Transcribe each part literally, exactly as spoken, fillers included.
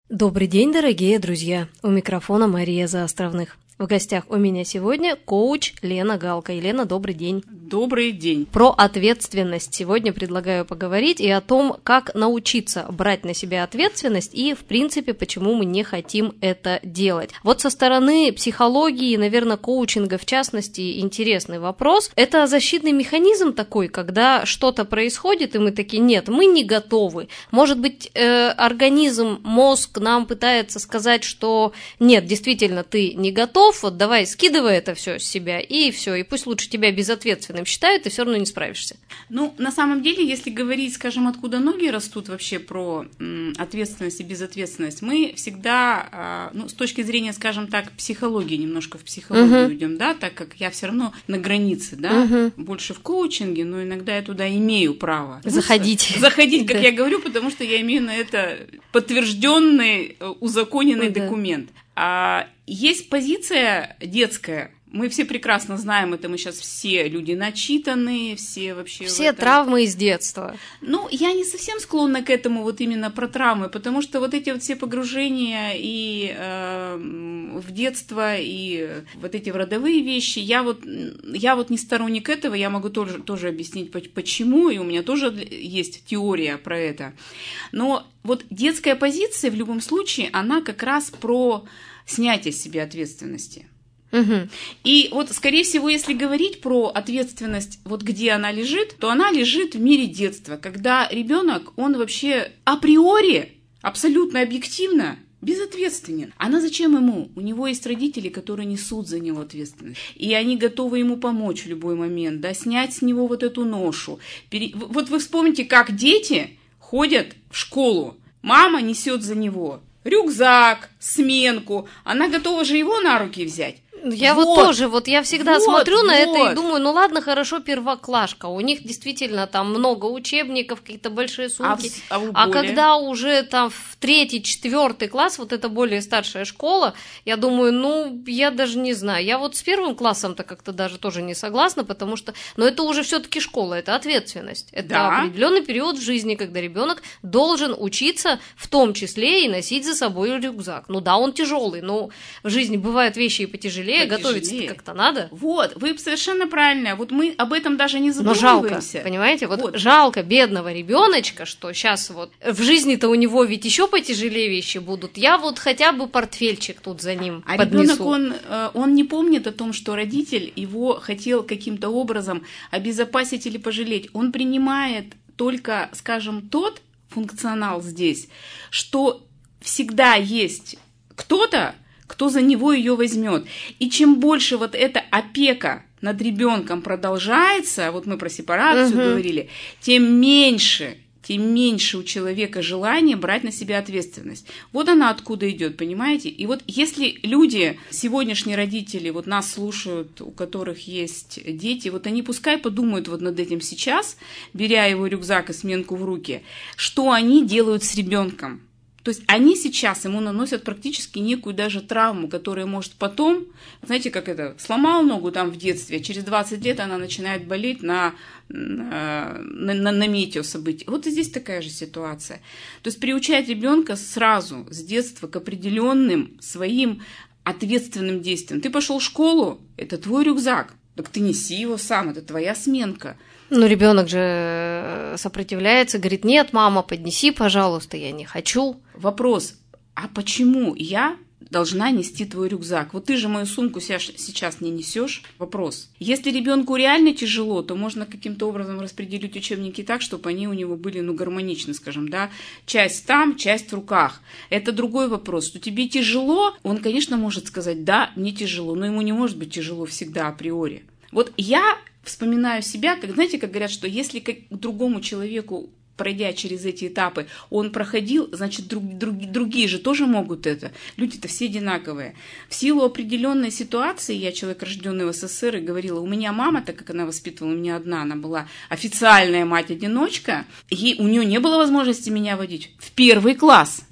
Добрый день, дорогие друзья! У микрофона Мария Заостровных. В гостях у меня сегодня коуч Лена Галка. Елена, добрый день. Добрый день. Про ответственность сегодня предлагаю поговорить и о том, как научиться брать на себя ответственность и, в принципе, почему мы не хотим это делать. Вот со стороны психологии, наверное, коучинга в частности, интересный вопрос. Это защитный механизм такой, когда что-то происходит, и мы такие, нет, мы не готовы. Может быть, э, организм, мозг нам пытается сказать, что нет, действительно, ты не готов, вот давай скидывай это все с себя, и все, и пусть лучше тебя безответственным считают, ты все равно не справишься. Ну, на самом деле, если говорить, скажем, откуда ноги растут вообще про м, ответственность и безответственность, мы всегда, э, ну, с точки зрения, скажем так, психологии, немножко в психологию uh-huh. идем, да, так как я все равно на границе, да, uh-huh. больше в коучинге, но иногда я туда имею право. Заходить. Ну, заходить, как я говорю, потому что я имею на это подтвержденный, узаконенный документ. А есть позиция детская. Мы все прекрасно знаем это, мы сейчас все люди начитанные, все вообще... Все травмы из детства. Ну, я не совсем склонна к этому вот именно про травмы, потому что вот эти вот все погружения и э, в детство, и вот эти родовые вещи, я вот, я вот не сторонник этого, я могу тоже, тоже объяснить, почему, и у меня тоже есть теория про это. Но вот детская позиция в любом случае, она как раз про снятие с себя ответственности. Угу. И вот, скорее всего, если говорить про ответственность, вот где она лежит, то она лежит в мире детства, когда ребенок, он вообще априори, абсолютно объективно безответственен. Она зачем ему? У него есть родители, которые несут за него ответственность. И они готовы ему помочь в любой момент, да, снять с него вот эту ношу. Пере... Вот вы вспомните, как дети ходят в школу. Мама несет за него рюкзак, сменку. Она готова же его на руки взять. Я вот, вот тоже, вот я всегда вот, смотрю на вот. это и думаю, ну ладно, хорошо, первоклашка, у них действительно там много учебников, какие-то большие сумки, а, а, а когда уже там в третий, четвертый класс, вот это более старшая школа, я думаю, ну, я даже не знаю, я вот с первым классом-то как-то даже тоже не согласна, потому что, но это уже все-таки школа, это ответственность, это да. определенный период в жизни, когда ребенок должен учиться, в том числе и носить за собой рюкзак. Ну да, он тяжелый, но в жизни бывают вещи и потяжелее. Готовиться как-то надо. Вот, вы совершенно правильно. Вот мы об этом даже не задумываемся. Но жалко, понимаете? Вот, вот жалко бедного ребеночка, что сейчас вот в жизни-то у него ведь еще потяжелее вещи будут. Я вот хотя бы портфельчик тут за ним а поднесу. А ребенок, он, он не помнит о том, что родитель его хотел каким-то образом обезопасить или пожалеть. Он принимает только, скажем, тот функционал здесь, что всегда есть кто-то, кто за него ее возьмет. И чем больше вот эта опека над ребенком продолжается, вот мы про сепарацию uh-huh. говорили, тем меньше, тем меньше у человека желания брать на себя ответственность. Вот она откуда идет, понимаете? И вот если люди, сегодняшние родители, вот нас слушают, у которых есть дети, вот они пускай подумают вот над этим сейчас, беря его рюкзак и сменку в руки, что они делают с ребенком. То есть они сейчас ему наносят практически некую даже травму, которая может потом, знаете, как это, сломал ногу там в детстве, а через двадцать лет она начинает болеть на, на, на, на метеособытии. Вот и здесь такая же ситуация. То есть приучать ребенка сразу, с детства, к определенным своим ответственным действиям. Ты пошел в школу, это твой рюкзак, так ты неси его сам, это твоя сменка. Ну, ребенок же сопротивляется, говорит, нет, мама, поднеси, пожалуйста, я не хочу. Вопрос, а почему я должна нести твой рюкзак? Вот ты же мою сумку сейчас не несешь. Вопрос. Если ребенку реально тяжело, то можно каким-то образом распределить учебники так, чтобы они у него были, ну, гармоничны, скажем, да. Часть там, часть в руках. Это другой вопрос. Что тебе тяжело, он, конечно, может сказать, да, мне тяжело, но ему не может быть тяжело всегда априори. Вот я вспоминаю себя, как, знаете, как говорят, что если к другому человеку, пройдя через эти этапы, он проходил, значит, друг, друг, другие же тоже могут это. Люди-то все одинаковые. В силу определенной ситуации, я человек, рожденный в СССР, и говорила, у меня мама, так как она воспитывала меня одна, она была официальная мать-одиночка, ей, у нее не было возможности меня водить в первый класс.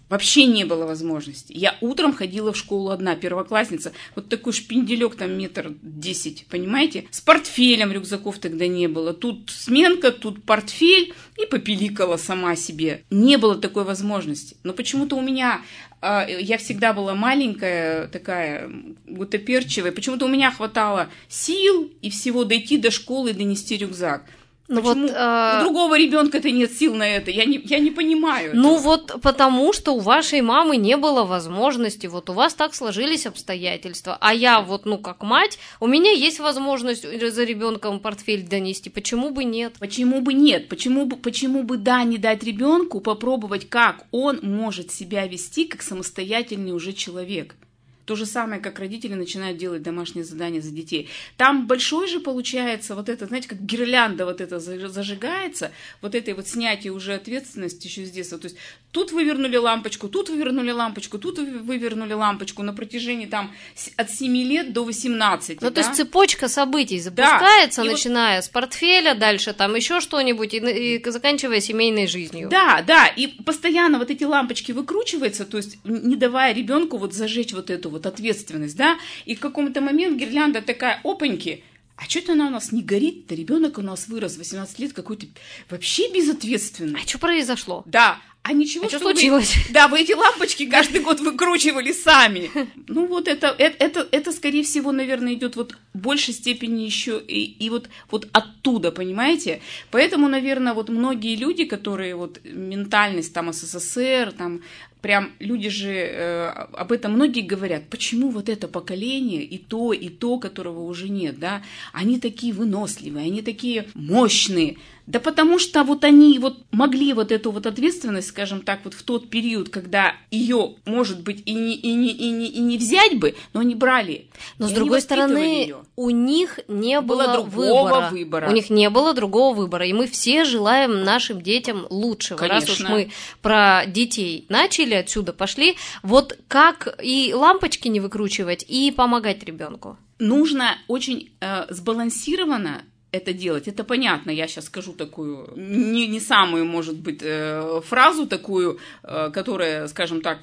Вообще не было возможности. Я утром ходила в школу одна, первоклассница. Вот такой шпинделек, там метр десять, понимаете? С портфелем, рюкзаков тогда не было. Тут сменка, тут портфель. И попиликала сама себе. Не было такой возможности. Но почему-то у меня... э, я всегда была маленькая, такая гутоперчивая. Почему-то у меня хватало сил и всего дойти до школы и донести рюкзак. Ну почему вот, а... у другого ребенка-то нет сил на это? Я не, я не понимаю. Ну этого. Вот потому, что у вашей мамы не было возможности, вот у вас так сложились обстоятельства, а я вот, ну как мать, у меня есть возможность за ребенком портфель донести, почему бы нет? Почему бы нет? Почему бы, почему бы да, не дать ребенку попробовать, как он может себя вести как самостоятельный уже человек? То же самое, как родители начинают делать домашние задания за детей. Там большой же получается вот это, знаете, как гирлянда вот это зажигается, вот это вот снятие уже ответственности еще с детства. То есть тут вывернули лампочку, тут вывернули лампочку, тут вывернули лампочку на протяжении там от семи лет до восемнадцати. Ну, да? то есть цепочка событий запускается, да. начиная вот... с портфеля, дальше там еще что-нибудь и, и заканчивая семейной жизнью. Да, да, и постоянно вот эти лампочки выкручиваются, то есть не давая ребенку вот зажечь вот эту вот ответственность, да, и в каком-то момент гирлянда такая, опаньки, а что-то она у нас не горит-то, ребенок у нас вырос, восемнадцать лет, какой-то вообще безответственный. А что произошло? Да, а ничего, а что случилось? Вы, да, вы эти лампочки каждый год выкручивали сами. Ну вот это, это, это, это скорее всего, наверное, идет вот в большей степени еще и, и вот, вот оттуда, понимаете? Поэтому, наверное, вот многие люди, которые вот ментальность там СССР, там прям люди же э, об этом многие говорят, почему вот это поколение и то, и то, которого уже нет, да, они такие выносливые, они такие мощные. Да потому что вот они вот могли вот эту вот ответственность, скажем так, вот в тот период, когда ее, может быть, и не, и не, и не, и не взять бы, но они брали. Но с другой стороны, ее. у них не было, было другого выбора. выбора. У них не было другого выбора. И мы все желаем нашим детям лучшего. Конечно. Раз уж мы про детей начали, отсюда пошли. Вот как и лампочки не выкручивать, и помогать ребенку? Нужно очень э, сбалансированно это делать. Это понятно, я сейчас скажу такую, не, не самую, может быть, э, фразу такую, э, которая, скажем так,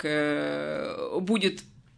э, будет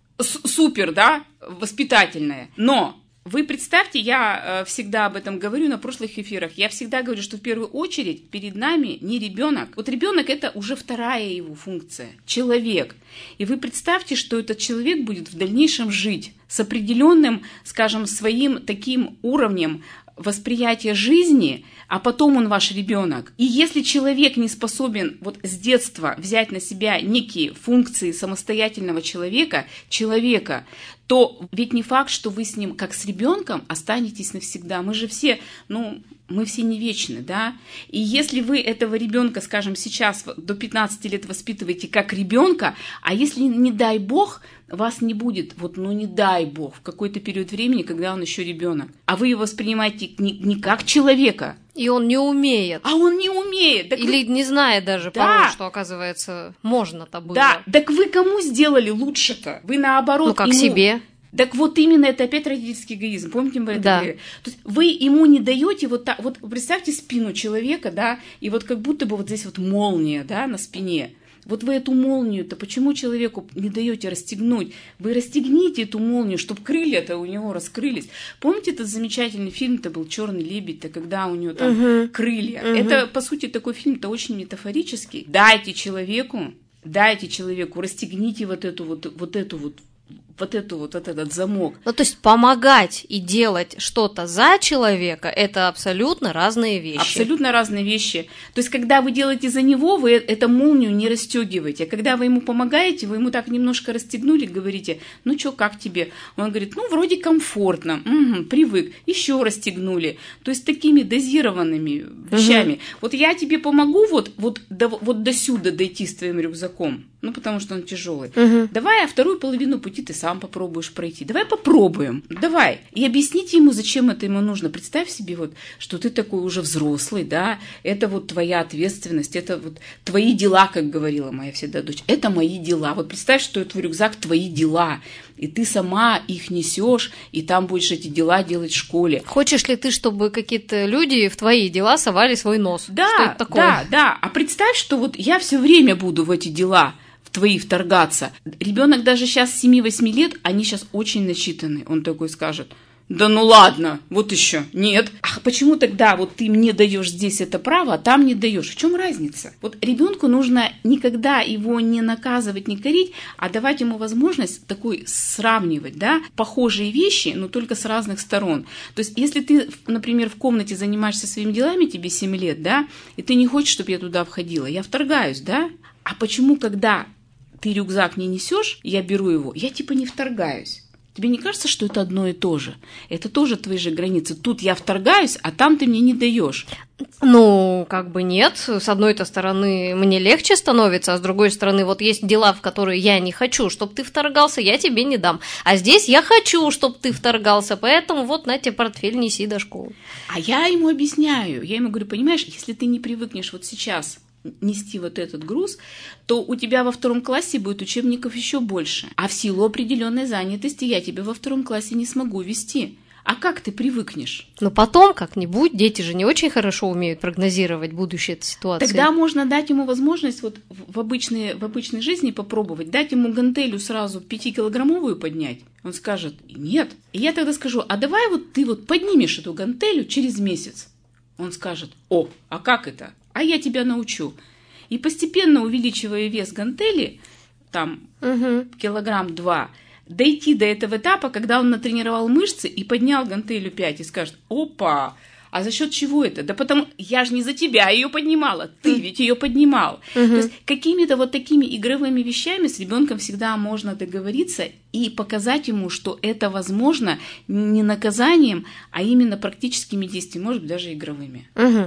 супер, да, воспитательная. Но вы представьте, я всегда об этом говорю на прошлых эфирах, я всегда говорю, что в первую очередь перед нами не ребенок. Вот ребенок это уже вторая его функция, человек. И вы представьте, что этот человек будет в дальнейшем жить с определенным, скажем, своим таким уровнем восприятия жизни, а потом он ваш ребенок. И если человек не способен вот с детства взять на себя некие функции самостоятельного человека, человека, то ведь не факт, что вы с ним, как с ребенком, останетесь навсегда. Мы же все, ну, мы все не вечны, да? И если вы этого ребенка, скажем, сейчас до пятнадцати лет воспитываете как ребенка, а если, не дай бог, вас не будет, вот, ну не дай бог, в какой-то период времени, когда он еще ребенок, а вы его воспринимаете не, не как человека. И он не умеет. А он не умеет. Так Или вы... не знает даже, да. порой, что, оказывается, можно-то было. Да, так вы кому сделали лучше-то? Вы наоборот... Ну, как ему... себе. Так вот именно это опять родительский эгоизм. Помните, мы это да. говорили? То есть вы ему не даете вот так... Вот представьте спину человека, да, и вот как будто бы вот здесь вот молния, да, на спине. Вот вы эту молнию-то почему человеку не даете расстегнуть? Вы расстегните эту молнию, чтобы крылья-то у него раскрылись. Помните этот замечательный фильм-то был «Черный лебедь», когда у него там uh-huh. крылья? Uh-huh. Это, по сути, такой фильм-то очень метафорический. Дайте человеку, дайте человеку, расстегните вот эту вот, вот эту вот вот эту вот этот замок. Ну, то есть помогать и делать что-то за человека – это абсолютно разные вещи. Абсолютно разные вещи. То есть, когда вы делаете за него, вы эту молнию не расстегиваете. А когда вы ему помогаете, вы ему так немножко расстегнули, говорите, ну что, как тебе? Он говорит, ну, вроде комфортно, угу, привык, еще расстегнули. То есть, такими дозированными вещами. Угу. Вот я тебе помогу вот, вот, до, вот до сюда дойти с твоим рюкзаком, ну, потому что он тяжелый. Угу. Давай, а вторую половину пути ты сам попробуешь пройти. Давай попробуем. Давай. И объясните ему, зачем это ему нужно. Представь себе, вот, что ты такой уже взрослый, да, это вот твоя ответственность, это вот твои дела, как говорила моя всегда дочь. Это мои дела. Вот представь, что твой рюкзак твои дела. И ты сама их несешь, и там будешь эти дела делать в школе. Хочешь ли ты, чтобы какие-то люди в твои дела совали свой нос? Да, что это такое? да, да. А представь, что вот я все время буду в эти дела твои вторгаться. Ребенок даже сейчас семи-восьми лет, они сейчас очень начитаны. Он такой скажет: да ну ладно, вот еще, нет. А почему тогда вот ты мне даешь здесь это право, а там не даешь? В чем разница? Вот ребенку нужно никогда его не наказывать, не корить, а давать ему возможность такой сравнивать, да, похожие вещи, но только с разных сторон. То есть, если ты, например, в комнате занимаешься своими делами, тебе семь лет, да, и ты не хочешь, чтобы я туда входила, я вторгаюсь, да? А почему, когда ты рюкзак не несешь, я беру его, я типа не вторгаюсь? Тебе не кажется, что это одно и то же? Это тоже твои же границы. Тут я вторгаюсь, а там ты мне не даешь. Ну, как бы нет. С одной-то стороны, мне легче становится, а с другой стороны, вот есть дела, в которые я не хочу, чтобы ты вторгался, я тебе не дам. А здесь я хочу, чтобы ты вторгался, поэтому вот на тебе портфель, неси до школы. А я ему объясняю. Я ему говорю: понимаешь, если ты не привыкнешь вот сейчас нести вот этот груз, то у тебя во втором классе будет учебников еще больше. А в силу определенной занятости я тебя во втором классе не смогу вести. А как ты привыкнешь? Ну потом как-нибудь, дети же не очень хорошо умеют прогнозировать будущее этой ситуации. Тогда можно дать ему возможность вот в обычной, в обычной жизни попробовать, дать ему гантелю сразу пятикилограммовую поднять. Он скажет: нет. И я тогда скажу: а давай вот ты вот поднимешь эту гантелю через месяц. Он скажет: о, а как это? А я тебя научу. И постепенно, увеличивая вес гантели, там угу. килограмм два, дойти до этого этапа, когда он натренировал мышцы и поднял гантелю пять, и скажет: опа, а за счет чего это? Да потому я же не за тебя ее поднимала, ты ведь ее поднимал. Угу. То есть какими-то вот такими игровыми вещами с ребенком всегда можно договориться и показать ему, что это возможно не наказанием, а именно практическими действиями, может быть, даже игровыми. Угу.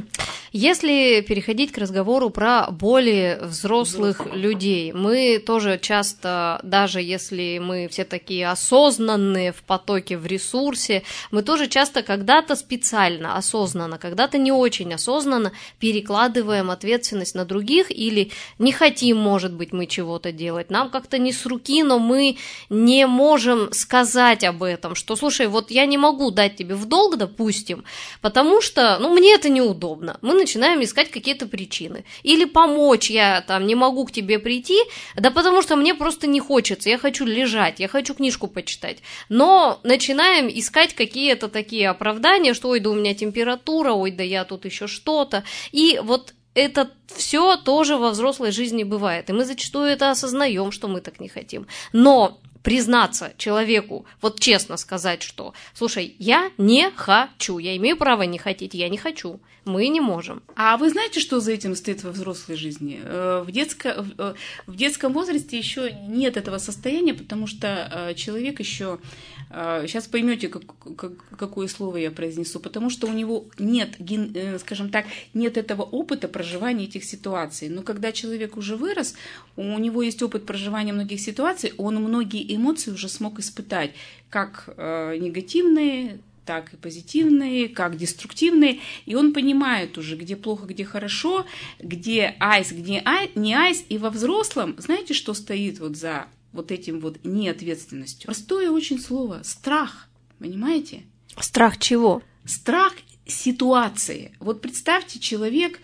Если переходить к разговору про более взрослых Взрослых. людей, мы тоже часто, даже если мы все такие осознанные в потоке, в ресурсе, мы тоже часто когда-то специально, осознанно, когда-то не очень осознанно перекладываем ответственность на других или не хотим, может быть, мы чего-то делать. Нам как-то не с руки, но мы не можем сказать об этом, что, слушай, вот я не могу дать тебе в долг, допустим, потому что, ну, мне это неудобно. Мы начинаем искать какие-то причины. Или помочь я там не могу к тебе прийти, да потому что мне просто не хочется, я хочу лежать, я хочу книжку почитать. Но начинаем искать какие-то такие оправдания, что ой, да у меня температура, ой, да я тут еще что-то. И вот это все тоже во взрослой жизни бывает. И мы зачастую это осознаем, что мы так не хотим. Но признаться человеку, вот честно сказать, что, слушай, я не хочу, я имею право не хотеть, я не хочу, мы не можем. А вы знаете, что за этим стоит во взрослой жизни? В, детско, в детском возрасте еще нет этого состояния, потому что человек еще, сейчас поймете, как, как, какое слово я произнесу, потому что у него нет, скажем так, нет этого опыта проживания этих ситуаций. Но когда человек уже вырос, у него есть опыт проживания многих ситуаций, он многие эмоции уже смог испытать, как негативные, так и позитивные, как деструктивные, и он понимает уже, где плохо, где хорошо, где айс, где ай, не айс, и во взрослом, знаете, что стоит вот за вот этим вот неответственностью? Простое очень слово – страх, понимаете? Страх чего? Страх ситуации. Вот представьте, человек,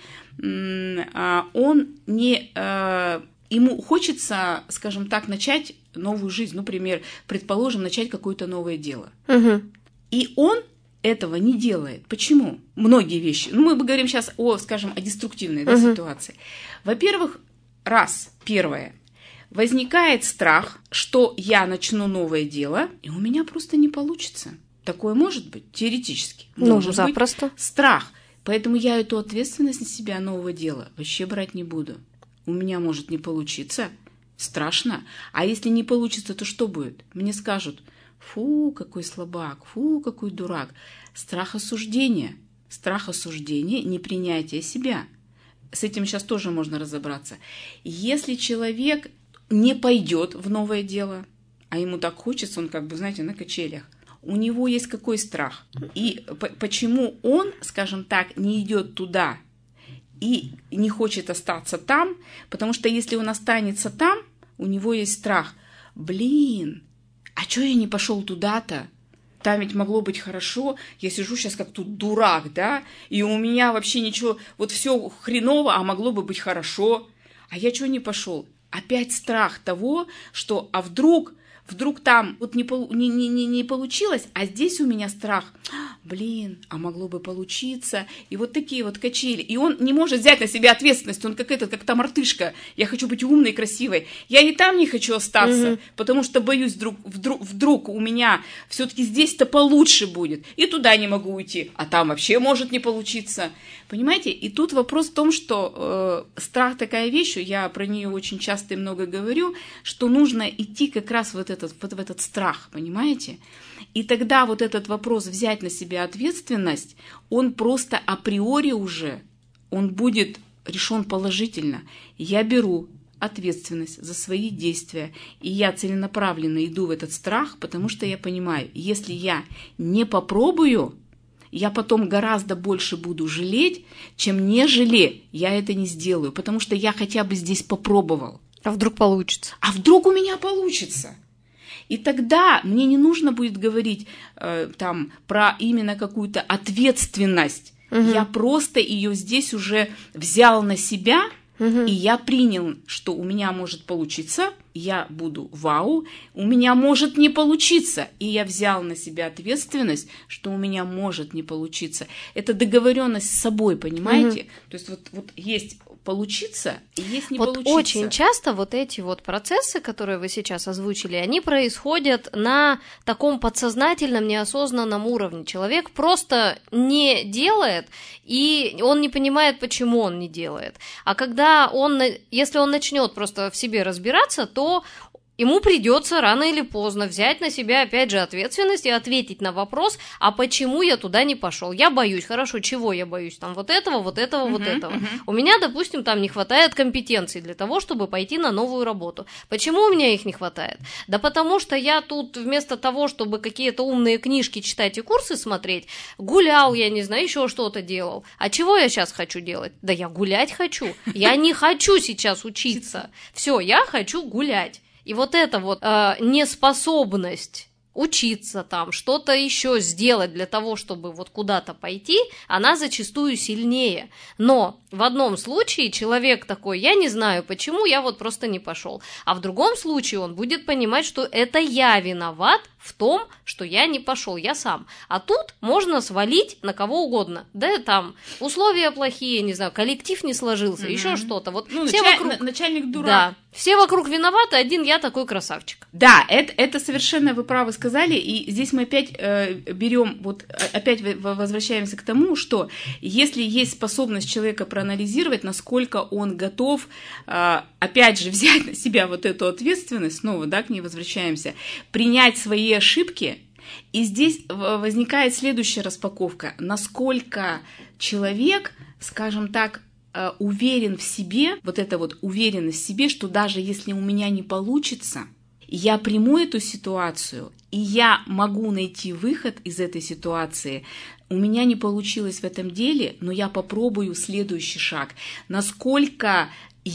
он не, ему хочется, скажем так, начать новую жизнь, например, предположим, начать какое-то новое дело. Угу. И он этого не делает. Почему? Многие вещи. Ну, мы говорим сейчас о, скажем, о деструктивной да, uh-huh. ситуации. Во-первых, раз, первое, возникает страх, что я начну новое дело, и у меня просто не получится. Такое может быть, теоретически. Ну, может запросто. Быть страх. Поэтому я эту ответственность на себя нового дела вообще брать не буду. У меня может не получиться. Страшно. А если не получится, то что будет? Мне скажут: фу, какой слабак, фу, какой дурак. Страх осуждения. Страх осуждения, непринятие себя. С этим сейчас тоже можно разобраться. Если человек не пойдет в новое дело, а ему так хочется, он как бы, знаете, на качелях, у него есть какой страх? И почему он, скажем так, не идет туда и не хочет остаться там? Потому что если он останется там, у него есть страх. Блин, а чё я не пошел туда-то? Там ведь могло быть хорошо. Я сижу сейчас как тут дурак, да? И у меня вообще ничего, вот все хреново, а могло бы быть хорошо. А я чё не пошел? опять страх того, что а вдруг... Вдруг там вот не, не, не, не получилось, а здесь у меня страх. Блин, а могло бы получиться. И вот такие вот качели. И он не может взять на себя ответственность. Он как этот, как та мартышка. Я хочу быть умной и красивой. Я и там не хочу остаться, mm-hmm. потому что боюсь, вдруг, вдруг, вдруг у меня все-таки здесь-то получше будет. И туда не могу уйти. А там вообще может не получиться. Понимаете? И тут вопрос в том, что э, страх такая вещь, я про нее очень часто и много говорю, что нужно идти как раз вот этот, вот в этот страх, понимаете? И тогда вот этот вопрос взять на себя ответственность, он просто априори уже, он будет решен положительно. Я беру ответственность за свои действия, и я целенаправленно иду в этот страх, потому что я понимаю, если я не попробую, я потом гораздо больше буду жалеть, чем нежели я это не сделаю, потому что я хотя бы здесь попробовал. А вдруг получится? А вдруг у меня получится? И тогда мне не нужно будет говорить э, там про именно какую-то ответственность. Угу. Я просто ее здесь уже взял на себя, угу. и я принял, что у меня может получиться, я буду вау, у меня может не получиться, и я взял на себя ответственность, что у меня может не получиться. Это договоренность с собой, понимаете? Угу. То есть вот, вот есть получиться и есть не вот получиться. Очень часто вот эти вот процессы, которые вы сейчас озвучили, они происходят на таком подсознательном, неосознанном уровне. Человек просто не делает, и он не понимает, почему он не делает. А когда он, если он начнет просто в себе разбираться, то ему придется рано или поздно взять на себя, опять же, ответственность и ответить на вопрос, а почему я туда не пошел? Я боюсь, хорошо, чего я боюсь? Там вот этого, вот этого, uh-huh, вот этого. Uh-huh. У меня, допустим, там не хватает компетенций для того, чтобы пойти на новую работу. Почему у меня их не хватает? Да потому что я тут вместо того, чтобы какие-то умные книжки читать и курсы смотреть, гулял, я не знаю, еще что-то делал. А чего я сейчас хочу делать? Да я гулять хочу. Я не хочу сейчас учиться. Все, я хочу гулять. И вот эта вот э, неспособность учиться там, что-то еще сделать для того, чтобы вот куда-то пойти, она зачастую сильнее. Но в одном случае человек такой, я не знаю почему, я вот просто не пошел. А в другом случае он будет понимать, что это я виноват в том, что я не пошел, я сам. А тут можно свалить на кого угодно. Да, там условия плохие, не знаю, коллектив не сложился, mm-hmm. еще что-то. Вот ну, все началь... вокруг... начальник дурак. Да, все вокруг виноваты, один я такой красавчик. Да, это, это совершенно вы правы сказали, и здесь мы опять э, берем, вот опять возвращаемся к тому, что если есть способность человека проанализировать, насколько он готов, э, опять же, взять на себя вот эту ответственность, снова, да, к ней возвращаемся, принять свои ошибки, и здесь возникает следующая распаковка, насколько человек, скажем так, уверен в себе, вот эта вот уверенность в себе, что даже если у меня не получится, я приму эту ситуацию, и я могу найти выход из этой ситуации. У меня не получилось в этом деле, но я попробую следующий шаг. Насколько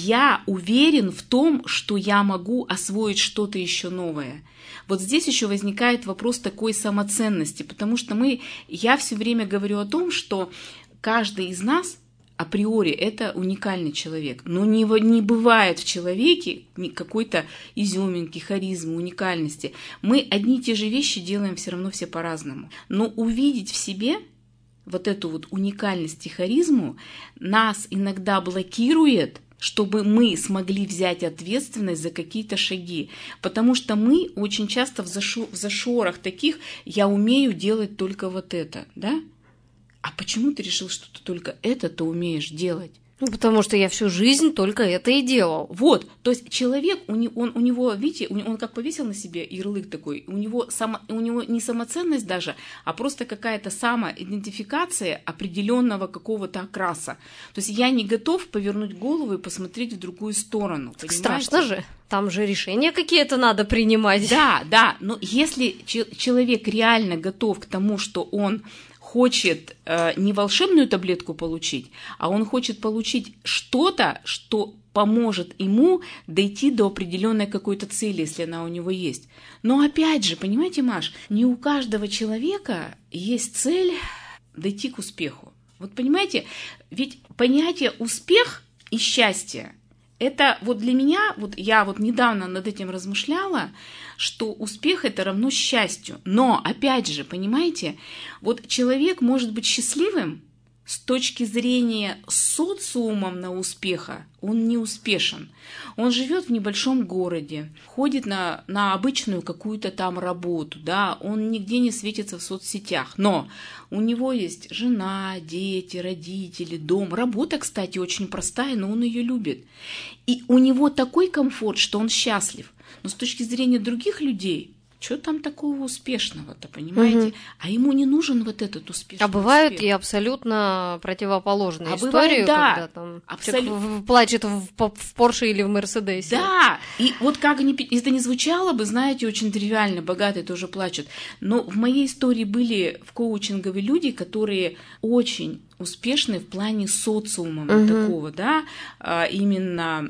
я уверен в том, что я могу освоить что-то еще новое. Вот здесь еще возникает вопрос такой самоценности, потому что мы, я все время говорю о том, что каждый из нас априори это уникальный человек, но не, не бывает в человеке какой-то изюминки, харизмы, уникальности. Мы одни и те же вещи делаем все равно все по-разному. Но увидеть в себе вот эту вот уникальность и харизму нас иногда блокирует, чтобы мы смогли взять ответственность за какие-то шаги. Потому что мы очень часто в, зашо- в зашорах таких «я умею делать только вот это», да? А почему ты решил, что ты только это-то умеешь делать? Ну, потому что я всю жизнь только это и делал. Вот, то есть человек, он, он, у него, видите, он как повесил на себе ярлык такой, у него, само, у него не самоценность даже, а просто какая-то самоидентификация определенного какого-то окраса. То есть я не готов повернуть голову и посмотреть в другую сторону. Так страшно же. Там же решения какие-то надо принимать. Да, да, но если человек реально готов к тому, что он хочет э, не волшебную таблетку получить, а он хочет получить что-то, что поможет ему дойти до определенной какой-то цели, если она у него есть. Но опять же, понимаете, Маш, не у каждого человека есть цель дойти к успеху. Вот понимаете, ведь понятие успех и счастье это вот для меня, вот я вот недавно над этим размышляла, что успех это равно счастью. Но, опять же, понимаете, вот человек может быть счастливым с точки зрения социумом на успеха, он не успешен. Он живет в небольшом городе, ходит на, на обычную какую-то там работу, да, он нигде не светится в соцсетях, но у него есть жена, дети, родители, дом. Работа, кстати, очень простая, но он ее любит. И у него такой комфорт, что он счастлив. Но с точки зрения других людей, что там такого успешного-то, понимаете? Угу. А ему не нужен вот этот успешный А бывают успех. И абсолютно противоположные а истории, бывает, да, когда там абсолютно. человек плачет в, в Порше или в Мерседесе. Да, и вот как не, это не звучало бы, знаете, очень тривиально, богатые тоже плачут. Но в моей истории были в коучинговые люди, которые очень успешны в плане социума угу. такого, да, именно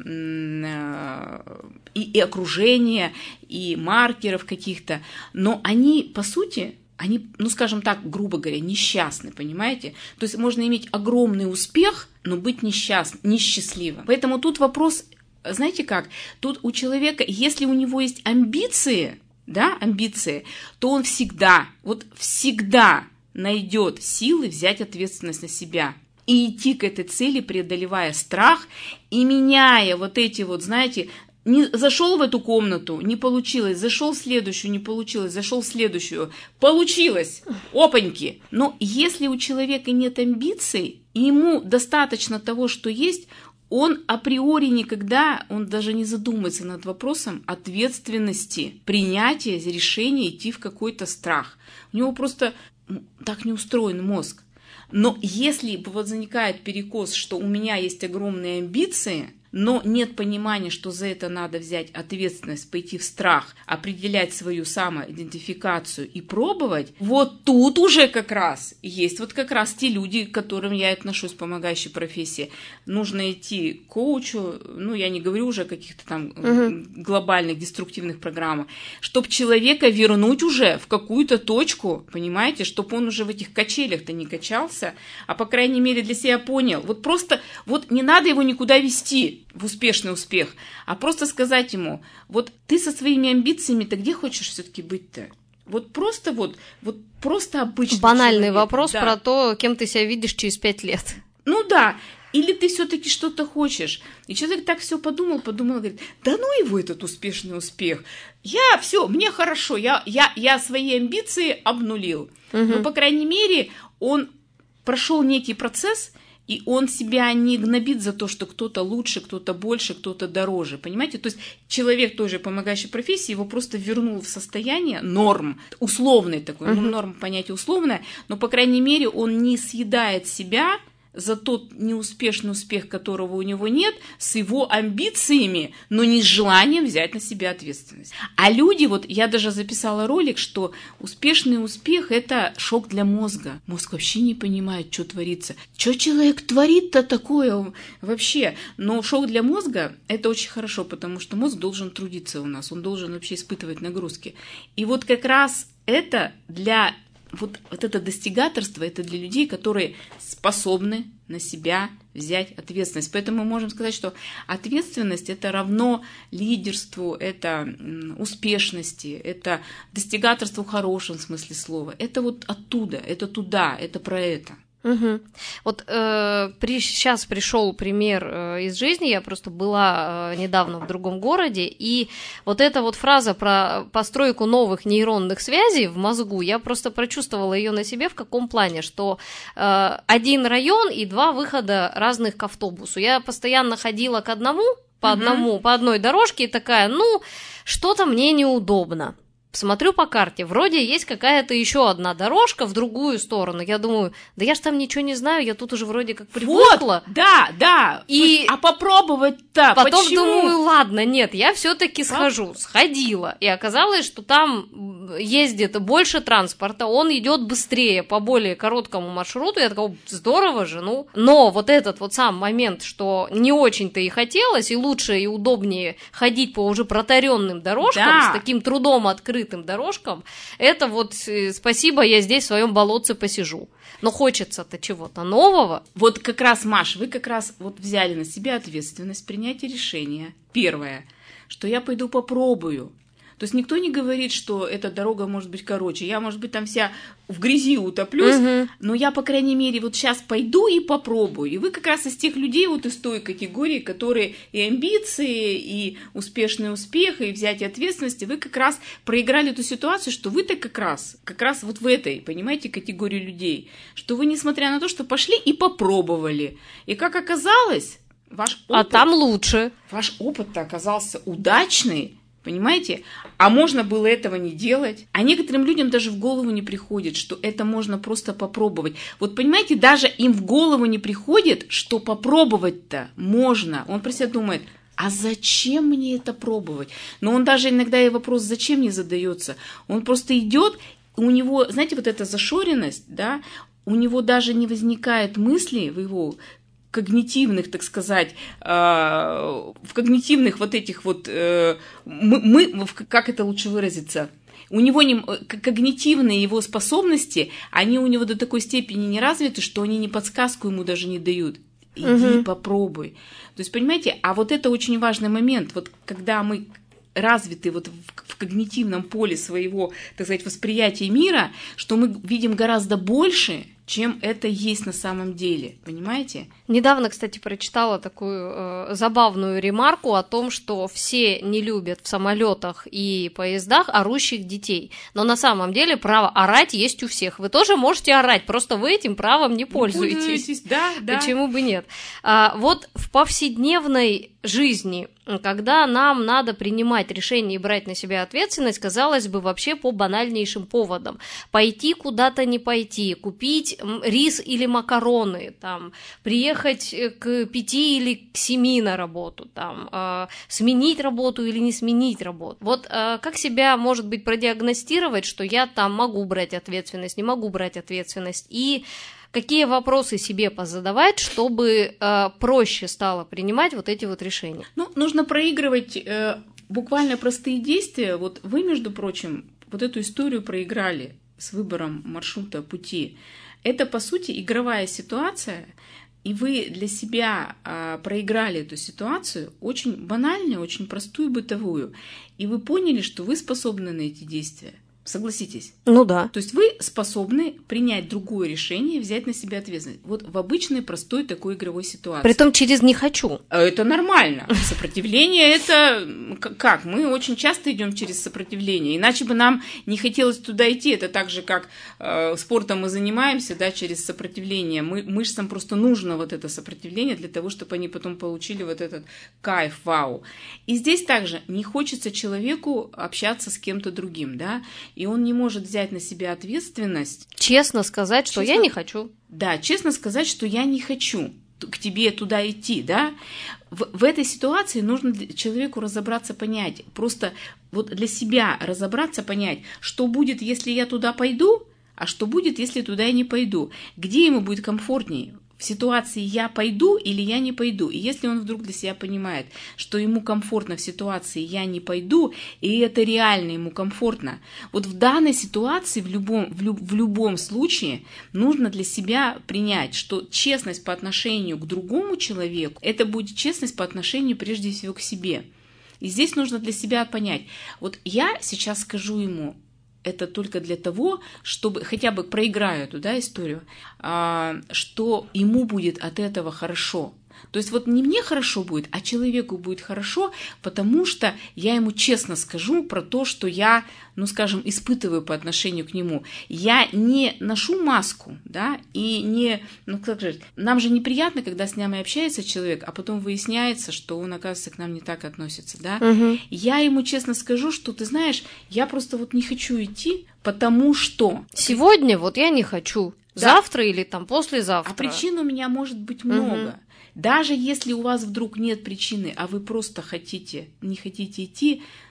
и, и окружения, и маркеров каких-то, но они, по сути, они, ну, скажем так, грубо говоря, несчастны, понимаете? То есть можно иметь огромный успех, но быть несчастным, несчастливым. Поэтому тут вопрос, знаете как, тут у человека, если у него есть амбиции, да, амбиции, то он всегда, вот всегда найдет силы взять ответственность на себя и идти к этой цели, преодолевая страх и меняя вот эти вот, знаете, не зашел в эту комнату, не получилось, зашел в следующую, не получилось, зашел в следующую, получилось, опаньки. Но если у человека нет амбиций, и ему достаточно того, что есть, он априори никогда, он даже не задумается над вопросом ответственности, принятия решения идти в какой-то страх. У него просто так не устроен мозг. Но если возникает перекос, что у меня есть огромные амбиции, но нет понимания, что за это надо взять ответственность, пойти в страх, определять свою самоидентификацию и пробовать, вот тут уже как раз есть вот как раз те люди, к которым я отношусь, помогающей профессии. Нужно идти к коучу, ну, я не говорю уже о каких-то там угу. глобальных деструктивных программах, чтобы человека вернуть уже в какую-то точку, понимаете, чтобы он уже в этих качелях-то не качался, а по крайней мере для себя понял. Вот просто, вот не надо его никуда вести в успешный успех, а просто сказать ему, вот ты со своими амбициями-то где хочешь все-таки быть-то? Вот просто вот, вот просто обычный банальный человек. вопрос Да. про то, кем ты себя видишь через пять лет. Ну да, или ты все-таки что-то хочешь. И человек так все подумал, подумал, говорит, да ну его этот успешный успех. Я все, мне хорошо, я, я, я свои амбиции обнулил. Угу. Но, по крайней мере, он прошел некий процесс, и он себя не гнобит за то, что кто-то лучше, кто-то больше, кто-то дороже, понимаете? То есть человек той же помогающей профессии его просто вернул в состояние норм, условный такой, uh-huh. ну, норм понятие условное, но, по крайней мере, он не съедает себя за тот неуспешный успех, которого у него нет, с его амбициями, но не с желанием взять на себя ответственность. А люди, вот я даже записала ролик, что успешный успех – это шок для мозга. Мозг вообще не понимает, что творится. Что человек творит-то такое вообще? Но шок для мозга – это очень хорошо, потому что мозг должен трудиться у нас, он должен вообще испытывать нагрузки. И вот как раз это для... Вот, вот это достигаторство, это для людей, которые способны на себя взять ответственность. Поэтому мы можем сказать, что ответственность – это равно лидерству, это успешности, это достигаторству в хорошем смысле слова. Это вот оттуда, это туда, это про это. Угу. Вот э, при, сейчас пришел пример э, из жизни, я просто была э, недавно в другом городе, и вот эта вот фраза про постройку новых нейронных связей в мозгу, я просто прочувствовала ее на себе в каком плане, что э, один район и два выхода разных к автобусу. Я постоянно ходила к одному, по одному, угу. по одной дорожке, и такая, ну, что-то мне неудобно. Смотрю по карте, вроде есть какая-то еще одна дорожка в другую сторону. Я думаю, да я ж там ничего не знаю, я тут уже вроде как привыкла. Вот, да, да. И есть, а попробовать-то потом почему? Думаю, ладно, нет, я все-таки схожу. Сходила. И оказалось, что там ездит больше транспорта, он идет быстрее по более короткому маршруту. Я такая, здорово же, ну. Но вот этот вот сам момент, что не очень-то и хотелось, и лучше, и удобнее ходить по уже протаренным дорожкам, да. с таким трудом открытым дорожкам, это вот спасибо, я здесь в своем болотце посижу. Но хочется-то чего-то нового. Вот как раз, Маш, вы как раз вот взяли на себя ответственность принятия решения. Первое, что я пойду попробую. То есть никто не говорит, что эта дорога может быть короче. Я, может быть, там вся в грязи утоплюсь, угу. но я, по крайней мере, вот сейчас пойду и попробую. И вы как раз из тех людей, вот из той категории, которые и амбиции, и успешный успех, и взятие ответственности, вы как раз проиграли эту ситуацию, что вы-то как раз, как раз вот в этой, понимаете, категории людей, что вы, несмотря на то, что пошли и попробовали. И как оказалось, ваш опыт... А там лучше. Ваш опыт-то оказался удачный. Понимаете? А можно было этого не делать. А некоторым людям даже в голову не приходит, что это можно просто попробовать. Вот понимаете, даже им в голову не приходит, что попробовать-то можно. Он про себя думает, а зачем мне это пробовать? Но он даже иногда и вопрос, зачем не задается. Он просто идет, у него, знаете, вот эта зашоренность, да, у него даже не возникает мысли в его когнитивных, так сказать, в когнитивных вот этих вот, мы, как это лучше выразиться, у него не, когнитивные его способности, они у него до такой степени не развиты, что они ни подсказку ему даже не дают. Иди, угу. попробуй. То есть, понимаете, а вот это очень важный момент, вот когда мы развиты вот в, в когнитивном поле своего, так сказать, восприятия мира, что мы видим гораздо больше, чем это есть на самом деле, понимаете? Недавно, кстати, прочитала такую э, забавную ремарку о том, что все не любят в самолетах и поездах орущих детей, но на самом деле право орать есть у всех. Вы тоже можете орать, просто вы этим правом не пользуетесь. Не пользуетесь, да, да. Почему бы нет? А, вот в повседневной жизни, когда нам надо принимать решения и брать на себя ответственность, казалось бы, вообще по банальнейшим поводам. Пойти куда-то не пойти, купить рис или макароны, там, приехать к пяти или к семи на работу, там, э, сменить работу или не сменить работу. Вот э, как себя, может быть, продиагностировать, что я там могу брать ответственность, не могу брать ответственность, и какие вопросы себе позадавать, чтобы э, проще стало принимать вот эти вот решения? Ну, нужно проигрывать э, буквально простые действия. Вот вы, между прочим, вот эту историю проиграли с выбором маршрута, пути. Это, по сути, игровая ситуация, и вы для себя а, проиграли эту ситуацию, очень банальную, очень простую, бытовую, и вы поняли, что вы способны на эти действия. Согласитесь? Ну да. То есть вы способны принять другое решение и взять на себя ответственность. Вот в обычной, простой такой игровой ситуации. Притом через «не хочу». Это нормально. Сопротивление – это как? Мы очень часто идем через сопротивление. Иначе бы нам не хотелось туда идти. Это так же, как э, спортом мы занимаемся, да, через сопротивление. Мы, мышцам просто нужно вот это сопротивление для того, чтобы они потом получили вот этот кайф, вау. И здесь также не хочется человеку общаться с кем-то другим, да, и он не может взять на себя ответственность. Честно сказать, что честно, я не хочу. Да, честно сказать, что я не хочу к тебе туда идти, да. В, в этой ситуации нужно человеку разобраться, понять, просто вот для себя разобраться, понять, что будет, если я туда пойду, а что будет, если туда я не пойду. Где ему будет комфортнее? В ситуации «я пойду» или «я не пойду». И если он вдруг для себя понимает, что ему комфортно в ситуации «я не пойду», и это реально ему комфортно, вот в данной ситуации, в любом, в, люб, в любом случае, нужно для себя принять, что честность по отношению к другому человеку, это будет честность по отношению прежде всего к себе. И здесь нужно для себя понять, вот я сейчас скажу ему, это только для того, чтобы, хотя бы проиграю эту, да, историю, а, что ему будет от этого хорошо. То есть вот не мне хорошо будет, а человеку будет хорошо, потому что я ему честно скажу про то, что я, ну, скажем, испытываю по отношению к нему. Я не ношу маску, да, и не, ну, как же, нам же неприятно, когда с нами общается человек, а потом выясняется, что он, оказывается, к нам не так относится, да. Угу. Я ему честно скажу, что, ты знаешь, я просто вот не хочу идти, потому что... Сегодня вот я не хочу. Да. Завтра или там послезавтра. А причин у меня может быть много. Угу. Даже если у вас вдруг нет причины, а вы просто хотите, не хотите идти,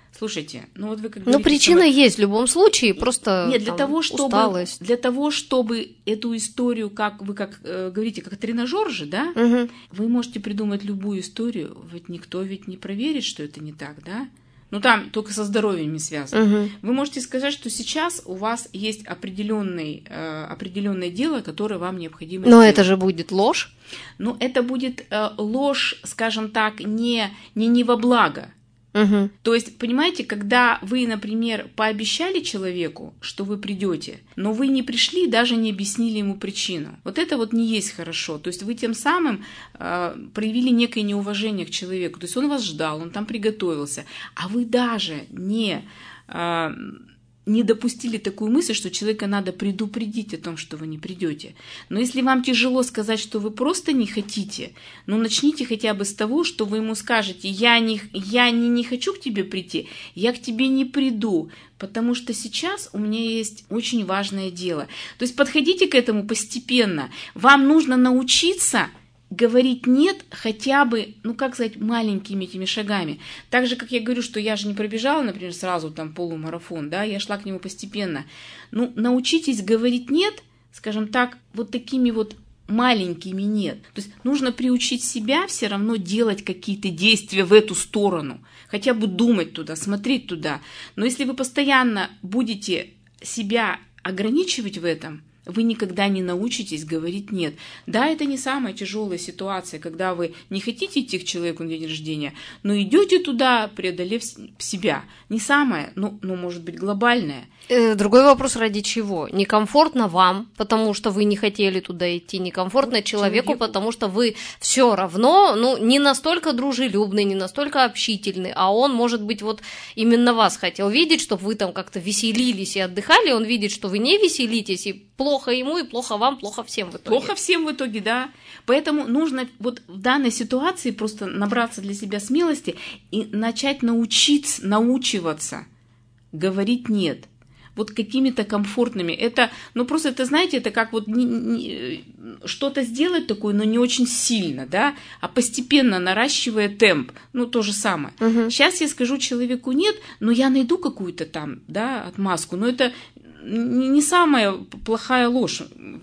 Слушайте, ну вот вы как говорите... Но причина вы... есть в любом случае, просто Нет, для там, того, чтобы, усталость. Для того, чтобы эту историю, как вы как э, говорите, как тренажер же, да, угу. вы можете придумать любую историю, ведь никто ведь не проверит, что это не так, да? Ну там только со здоровьем не связано. Угу. Вы можете сказать, что сейчас у вас есть определенный, э, определенное дело, которое вам необходимо Но сделать. Это же будет ложь? Ну это будет э, ложь, скажем так, не, не, не во благо. Угу. То есть, понимаете, когда вы, например, пообещали человеку, что вы придете, но вы не пришли, даже не объяснили ему причину. Вот это вот не есть хорошо. То есть вы тем самым э, проявили некое неуважение к человеку. То есть он вас ждал, он там приготовился, а вы даже не... Э, не допустили такую мысль, что человека надо предупредить о том, что вы не придете. Но если вам тяжело сказать, что вы просто не хотите, ну начните хотя бы с того, что вы ему скажете: я не, я не, не хочу к тебе прийти, я к тебе не приду, потому что сейчас у меня есть очень важное дело. То есть подходите к этому постепенно. Вам нужно научиться говорить «нет» хотя бы, ну как сказать, маленькими этими шагами. Так же, как я говорю, что я же не пробежала, например, сразу там полумарафон, да, я шла к нему постепенно. Ну, научитесь говорить «нет», скажем так, вот такими вот маленькими «нет». То есть нужно приучить себя все равно делать какие-то действия в эту сторону, хотя бы думать туда, смотреть туда. Но если вы постоянно будете себя ограничивать в этом, вы никогда не научитесь говорить «нет». Да, это не самая тяжелая ситуация, когда вы не хотите идти к человеку на день рождения, но идете туда, преодолев себя. Не самое, но, но может быть глобальное. Другой вопрос: ради чего? Некомфортно вам, потому что вы не хотели туда идти, некомфортно человеку, человеку, потому что вы все равно, ну, не настолько дружелюбный, не настолько общительный, а он, может быть, вот именно вас хотел видеть, чтобы вы там как-то веселились и отдыхали, он видит, что вы не веселитесь, и плохо ему, и плохо вам, плохо всем в итоге. Плохо всем в итоге, да. Поэтому нужно вот в данной ситуации просто набраться для себя смелости и начать научиться, научиваться говорить «нет». Вот какими-то комфортными. Это, ну просто это, знаете, это как вот не, не, что-то сделать такое, но не очень сильно, да, а постепенно наращивая темп. Ну то же самое. Угу. Сейчас я скажу человеку «нет», но я найду какую-то там, да, отмазку. Но это не, не самая плохая ложь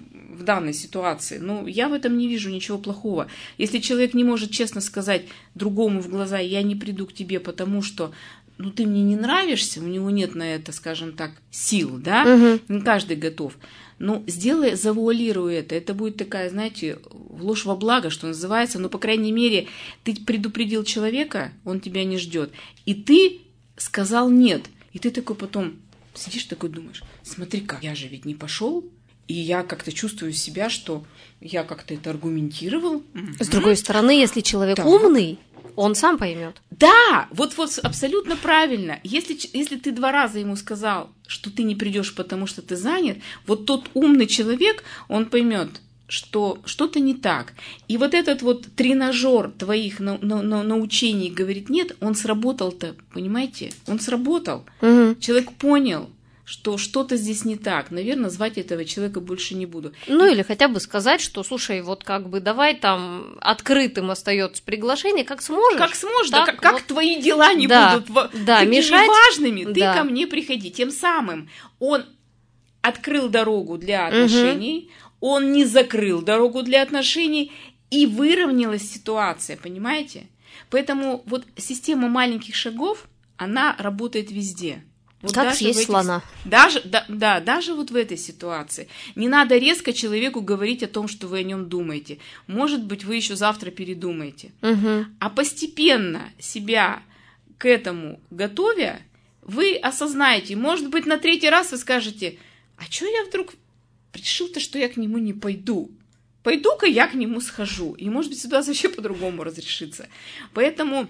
в данной ситуации. Ну, я в этом не вижу ничего плохого. Если человек не может честно сказать другому в глаза: я не приду к тебе, потому что ну, ты мне не нравишься, у него нет на это, скажем так, сил, да, угу. Не каждый готов. Ну, сделай, завуалируй это, это будет такая, знаете, ложь во благо, что называется, но, по крайней мере, ты предупредил человека, он тебя не ждет, и ты сказал «нет», и ты такой потом сидишь такой думаешь: смотри-ка, я же ведь не пошел, и я как-то чувствую себя, что я как-то это аргументировал. С другой стороны, если человек да. умный, он сам поймет. Да, вот, вот абсолютно правильно. Если, если ты два раза ему сказал, что ты не придешь, потому что ты занят, вот тот умный человек, он поймет, что что-то не так. И вот этот вот тренажер твоих на, на, на, научений говорит «нет», он сработал-то, понимаете? Он сработал. Угу. Человек понял, что что-то здесь не так. Наверное, звать этого человека больше не буду. Ну, или хотя бы сказать, что, слушай, вот как бы давай там открытым остается приглашение, как сможешь. Как сможешь, так, да, как, вот... как твои дела не да, будут да, такими мешать. важными, ты да. ко мне приходи. Тем самым он открыл дорогу для отношений, угу. он не закрыл дорогу для отношений, и выровнялась ситуация, понимаете? Поэтому вот система маленьких шагов, она работает везде. Вот как съесть этих... слона. Даже, да, да, даже вот в этой ситуации. Не надо резко человеку говорить о том, что вы о нем думаете. Может быть, вы еще завтра передумаете. Угу. А постепенно себя к этому готовя, вы осознаете. Может быть, на третий раз вы скажете: а что я вдруг решил-то, что я к нему не пойду? Пойду-ка я к нему схожу. И, может быть, ситуация вообще по-другому разрешится. Поэтому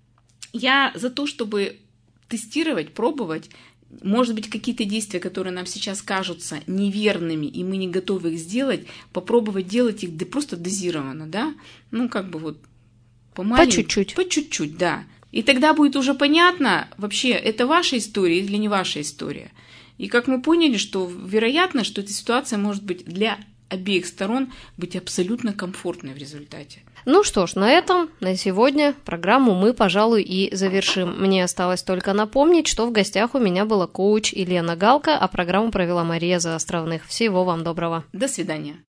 я за то, чтобы тестировать, пробовать, может быть, какие-то действия, которые нам сейчас кажутся неверными, и мы не готовы их сделать, попробовать делать их да просто дозированно, да, ну, как бы вот помаленьку. По чуть-чуть. По чуть-чуть, да. И тогда будет уже понятно, вообще, это ваша история или не ваша история. И как мы поняли, что вероятно, что эта ситуация может быть для обеих сторон быть абсолютно комфортной в результате. Ну что ж, на этом, на сегодня программу мы, пожалуй, и завершим. Мне осталось только напомнить, что в гостях у меня была коуч Елена Галка, а программу провела Мария Заостровных. Всего вам доброго. До свидания.